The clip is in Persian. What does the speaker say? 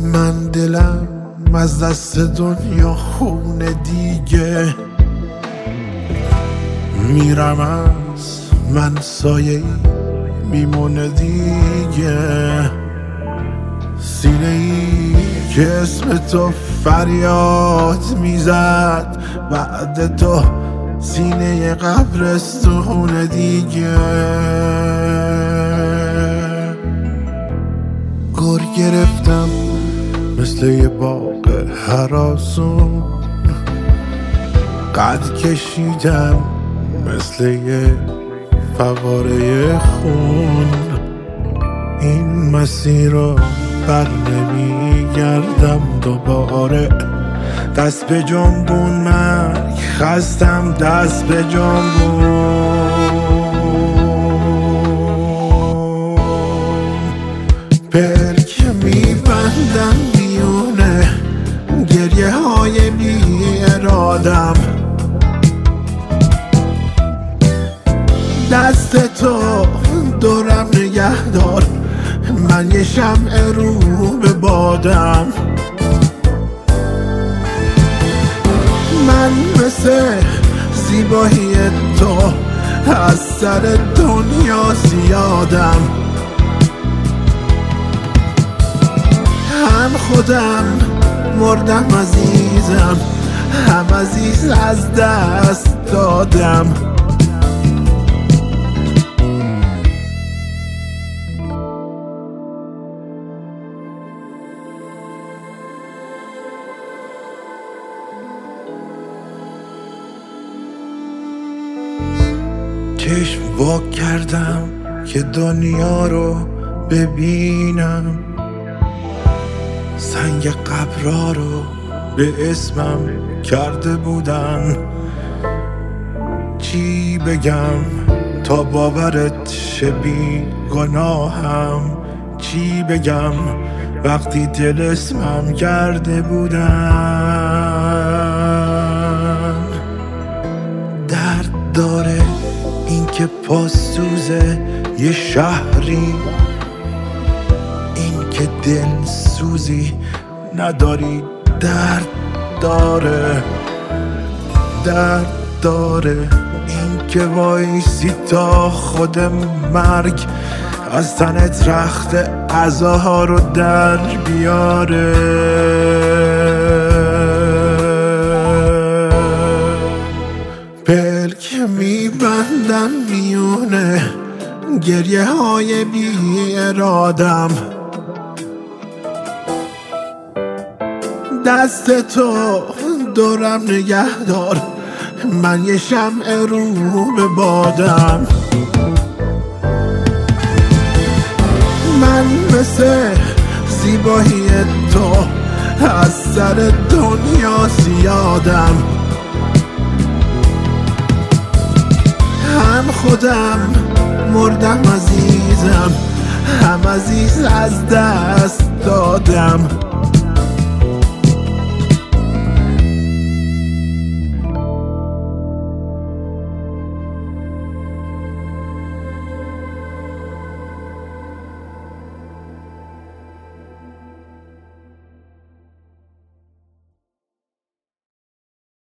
من دلم از دست دنیا خونه دیگه، میرم از من سایه میمونه دیگه. سینه ای که اسم تو فریاد میزد، بعد تو سینه قبرستون دیگه. گر گرفتم مثل یه باغ هراسون، قد کشیدم مثل یه فواره خون. این مسیر رو بر نمیگردم دوباره، دست به جنبون مرگ خستم، دست به جنبون. پلک میبندم میونه گریه های بی ارادم، دست تو دورم نگه دار، من یه شمع رو به بادم. من مثل زیبایی تو از سر دنیا زیادم، هم خودم مردم عزیزم، هم عزیز از دست دادم. چشم وا کردم که دنیا رو ببینم، سنگ قبرا رو به اسمم کرده بودن. چی بگم تا باورت شه بی گناهم، چی بگم وقتی دل اسمم کرده بودن. درد داره این که پاسوزه یه شهری، این که دل سوزی نداری. درد داره، درد داره این که وایسی تا خود مرگ از تنت رخت عزاها رو در بیاره. پلک میبندم میونه گریه های بی ارادم، دست تو دورم نگه دار، من یه شمع رو به بادم. من مثل زیبایی تو از سر دنیا زیادم، هم خودم مردم عزیزم، هم عزیز از دست دادم.